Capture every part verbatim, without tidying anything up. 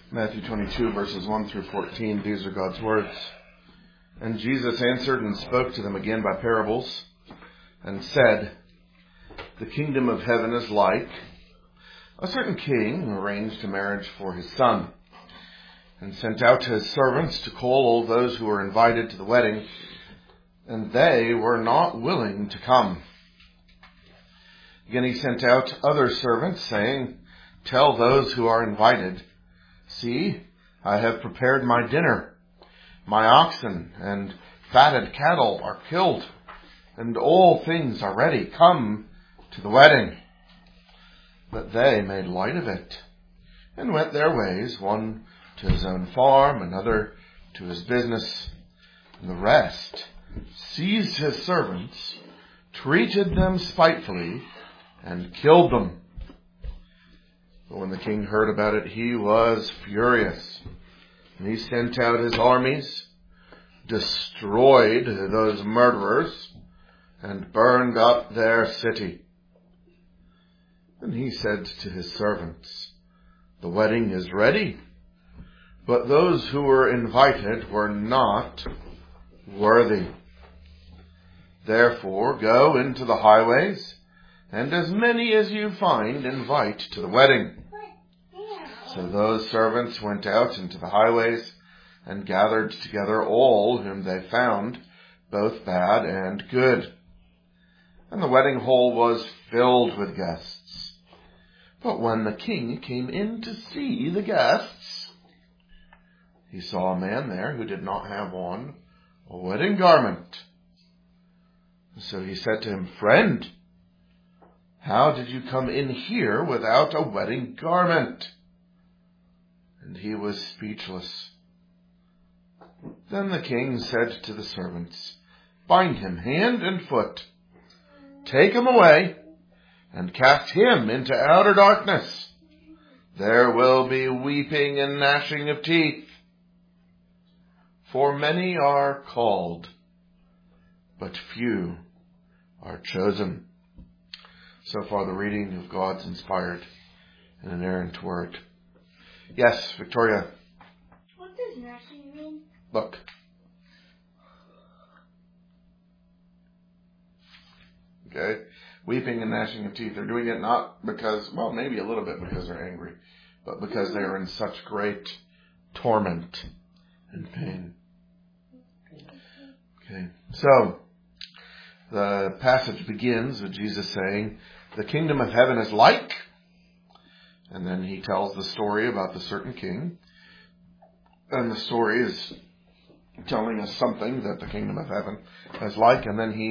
Matthew twenty-two, verses one through fourteen. These are God's words. And Jesus answered and spoke to them again by parables, and said, The kingdom of heaven is like a certain king who arranged a marriage for his son, and sent out his servants to call all those who were invited to the wedding, and they were not willing to come. Again he sent out other servants, saying, Tell those who are invited, See, I have prepared my dinner. My oxen and fatted cattle are killed, and all things are ready. Come to the wedding. But they made light of it, and went their ways, one to his own farm, another to his business, and the rest seized his servants, treated them spitefully, and killed them. But when the king heard about it, he was furious, and he sent out his armies, destroyed those murderers, and burned up their city. And he said to his servants, The wedding is ready, but those who were invited were not worthy. Therefore go into the highways, and as many as you find, invite to the wedding. So those servants went out into the highways and gathered together all whom they found, both bad and good. And the wedding hall was filled with guests. But when the king came in to see the guests, he saw a man there who did not have on a wedding garment. So he said to him, Friend, how did you come in here without a wedding garment? And he was speechless. Then the king said to the servants, Bind him hand and foot, take him away, and cast him into outer darkness. There will be weeping and gnashing of teeth. For many are called, but few are chosen. So far the reading of God's inspired and inerrant word. Yes, Victoria. What does gnashing mean? Look. Okay. Weeping and gnashing of teeth. They're doing it not because, well, maybe a little bit because they're angry, but because they are in such great torment and pain. Okay. So, the passage begins with Jesus saying, The kingdom of heaven is like, and then he tells the story about the certain king. And the story is telling us something that the kingdom of heaven is like. And then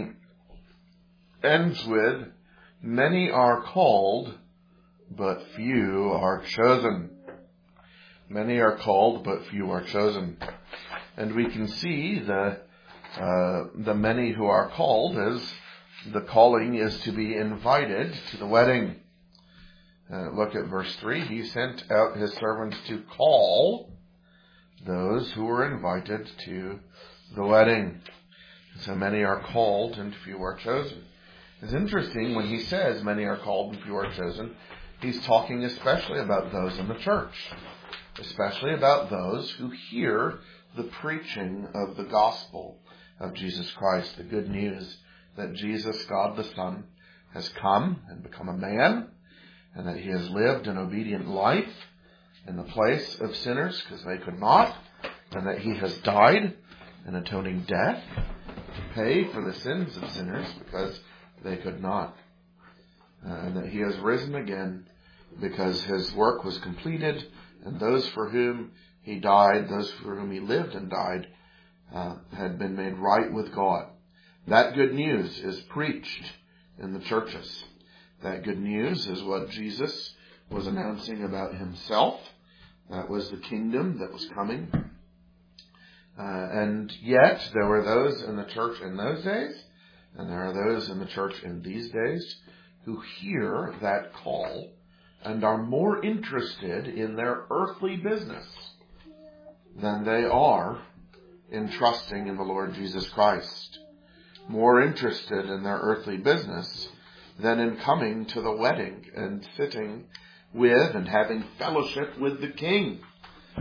he ends with, Many are called, but few are chosen. Many are called, but few are chosen. And we can see the, uh, the many who are called as the calling is to be invited to the wedding. Uh, look at verse three. He sent out his servants to call those who were invited to the wedding. So many are called and few are chosen. It's interesting when he says many are called and few are chosen, he's talking especially about those in the church, especially about those who hear the preaching of the gospel of Jesus Christ, the good news that Jesus, God the Son, has come and become a man, and that he has lived an obedient life in the place of sinners because they could not, and that he has died an atoning death to pay for the sins of sinners because they could not, uh, and that he has risen again because his work was completed, and those for whom he died, those for whom he lived and died, uh, had been made right with God. That good news is preached in the churches. That good news is what Jesus was announcing about himself. That was the kingdom that was coming. Uh, and yet, there were those in the church in those days, and there are those in the church in these days, who hear that call and are more interested in their earthly business than they are in trusting in the Lord Jesus Christ. More interested in their earthly business than in coming to the wedding and sitting with and having fellowship with the King.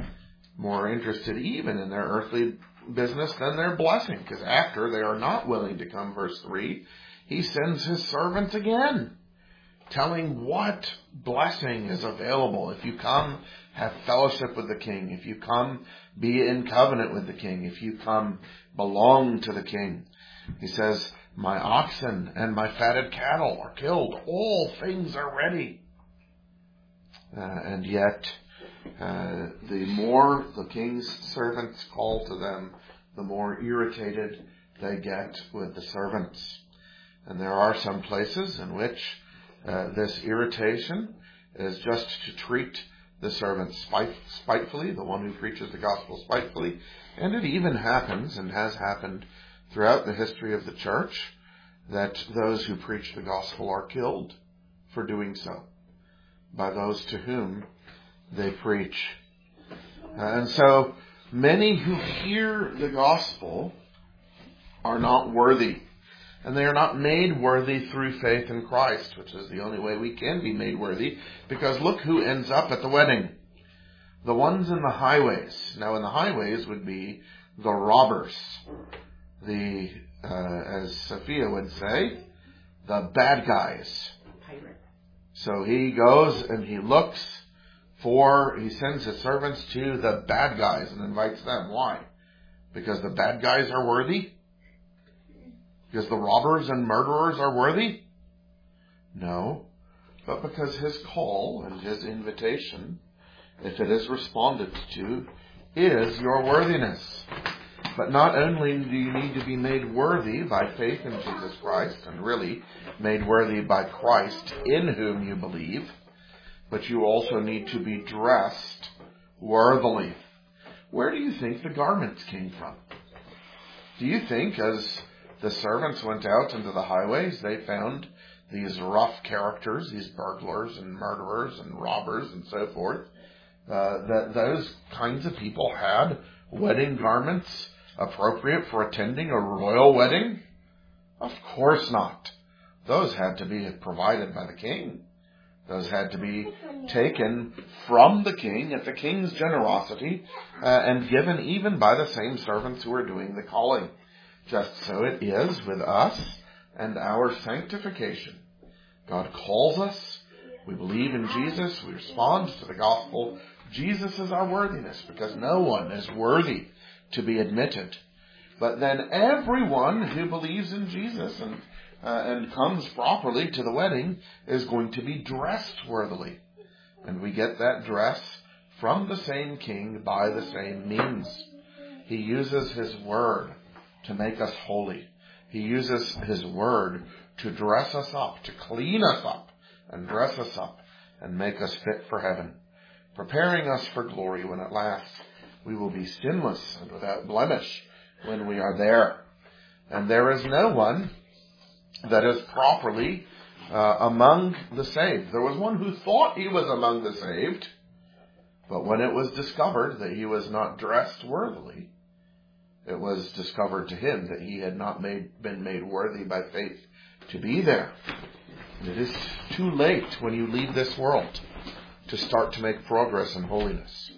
more interested even in their earthly business than their blessing. Because after they are not willing to come, verse three, he sends his servants again, telling what blessing is available. If you come, have fellowship with the king. If you come, be in covenant with the king. If you come, belong to the king. He says, my oxen and my fatted cattle are killed. All things are ready. Uh, and yet, uh, the more the king's servants call to them, the more irritated they get with the servants. And there are some places in which uh, this irritation is just to treat the servant spite, spitefully, the one who preaches the gospel spitefully. And it even happens, and has happened throughout the history of the church, that those who preach the gospel are killed for doing so by those to whom they preach. And so many who hear the gospel are not worthy. And they are not made worthy through faith in Christ, which is the only way we can be made worthy. Because look who ends up at the wedding. The ones in the highways. Now in the highways would be the robbers. The, uh, as Sophia would say, the bad guys. Pirate. So he goes and he looks for, he sends his servants to the bad guys and invites them. Why? Because the bad guys are worthy? Because the robbers and murderers are worthy? No. But because his call and his invitation, if it is responded to, is your worthiness. But not only do you need to be made worthy by faith in Jesus Christ, and really made worthy by Christ in whom you believe, but you also need to be dressed worthily. Where do you think the garments came from? Do you think as the servants went out into the highways, they found these rough characters, these burglars and murderers and robbers and so forth, uh, that those kinds of people had wedding garments appropriate for attending a royal wedding? Of course not. Those had to be provided by the king. Those had to be taken from the king at the king's generosity uh, and given even by the same servants who were doing the calling. Just so it is with us and our sanctification. God calls us. We believe in Jesus. We respond to the gospel. Jesus is our worthiness because no one is worthy to be admitted. But then everyone who believes in Jesus and uh, and comes properly to the wedding is going to be dressed worthily. And we get that dress from the same king by the same means. He uses his word to make us holy. He uses his word to dress us up, to clean us up and dress us up and make us fit for heaven, preparing us for glory when at last we will be sinless and without blemish when we are there. And there is no one that is properly uh, among the saved. There was one who thought he was among the saved, but when it was discovered that he was not dressed worthily, it was discovered to him that he had not made, been made worthy by faith to be there. It is too late when you leave this world to start to make progress in holiness.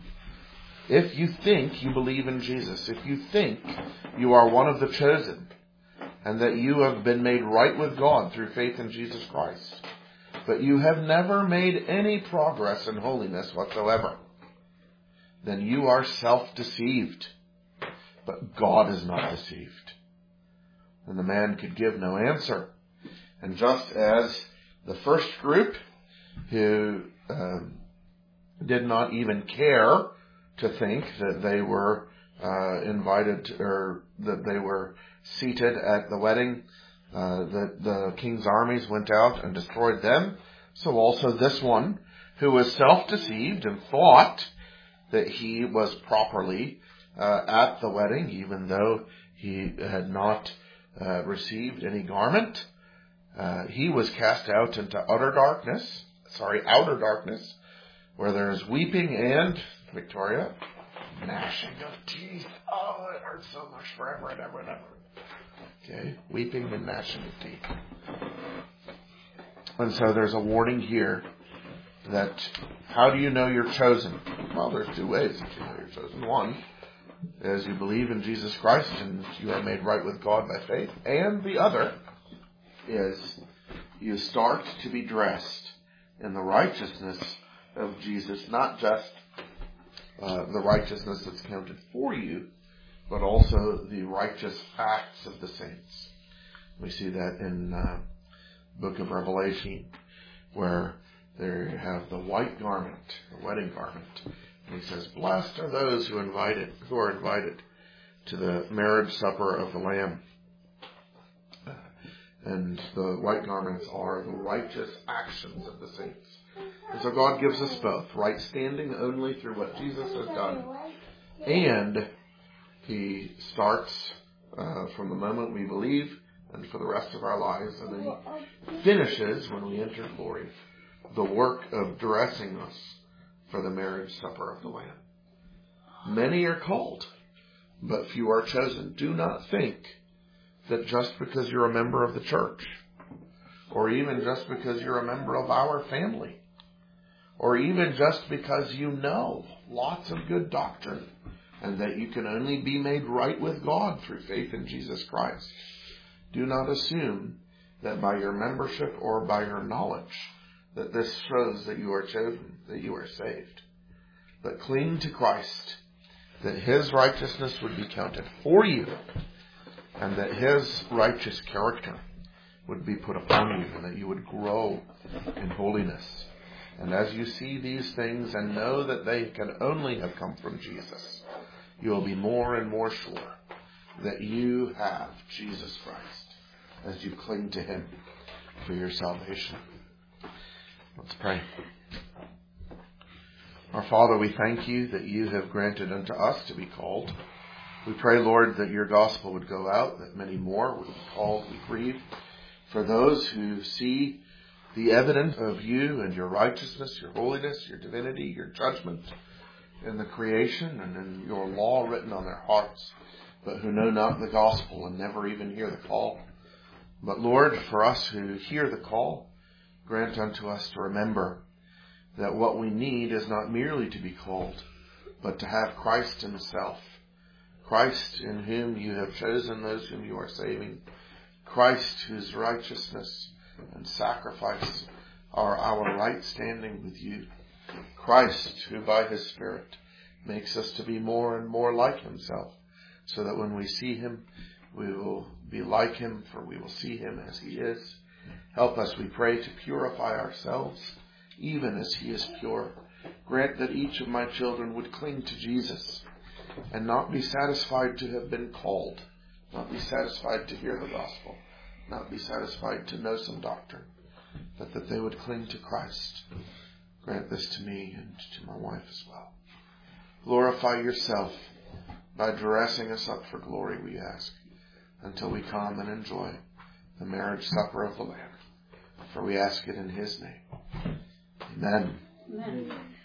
If you think you believe in Jesus, if you think you are one of the chosen, and that you have been made right with God through faith in Jesus Christ, but you have never made any progress in holiness whatsoever, then you are self-deceived. But God is not deceived. And the man could give no answer. And just as the first group, who uh, did not even care to think that they were uh, invited to, or that they were seated at the wedding, uh, that the king's armies went out and destroyed them, so also this one, who was self-deceived and thought that he was properly Uh, at the wedding, even though he had not uh, received any garment. Uh, he was cast out into utter darkness, sorry, outer darkness, where there is weeping and, Victoria, gnashing of teeth. Oh, it hurts so much forever and ever and ever. Okay, weeping and gnashing of teeth. And so there's a warning here that how do you know you're chosen? Well, there's two ways that you know you're chosen. One is you believe in Jesus Christ and you are made right with God by faith. And the other is you start to be dressed in the righteousness of Jesus, not just uh, the righteousness that's counted for you, but also the righteous acts of the saints. We see that in uh, the book of Revelation, where they have the white garment, the wedding garment. And he says, blessed are those who invited, who are invited to the marriage supper of the Lamb. And the white garments are the righteous actions of the saints. And so God gives us both, right standing only through what Jesus has done. And He starts uh, from the moment we believe and for the rest of our lives. And then He finishes, when we enter glory, the work of dressing us for the marriage supper of the Lamb. Many are called, but few are chosen. Do not think that just because you're a member of the church, or even just because you're a member of our family, or even just because you know lots of good doctrine, and that you can only be made right with God through faith in Jesus Christ, do not assume that by your membership or by your knowledge that this shows that you are chosen, that you are saved. But cling to Christ, that His righteousness would be counted for you, and that His righteous character would be put upon you, and that you would grow in holiness. And as you see these things and know that they can only have come from Jesus, you will be more and more sure that you have Jesus Christ as you cling to Him for your salvation. Let's pray. Our Father, we thank you that you have granted unto us to be called. We pray, Lord, that your gospel would go out, that many more would be called. We grieve for those who see the evidence of you and your righteousness, your holiness, your divinity, your judgment in the creation and in your law written on their hearts, but who know not the gospel and never even hear the call. But Lord, for us who hear the call, grant unto us to remember that what we need is not merely to be called, but to have Christ Himself. Christ in whom you have chosen those whom you are saving. Christ whose righteousness and sacrifice are our right standing with you. Christ who by His Spirit makes us to be more and more like Himself, so that when we see Him, we will be like Him, for we will see Him as He is. Help us, we pray, to purify ourselves, even as He is pure. Grant that each of my children would cling to Jesus and not be satisfied to have been called, not be satisfied to hear the gospel, not be satisfied to know some doctrine, but that they would cling to Christ. Grant this to me and to my wife as well. Glorify yourself by dressing us up for glory, we ask, until we come and enjoy the marriage supper of the Lamb. For we ask it in His name. Amen. Amen.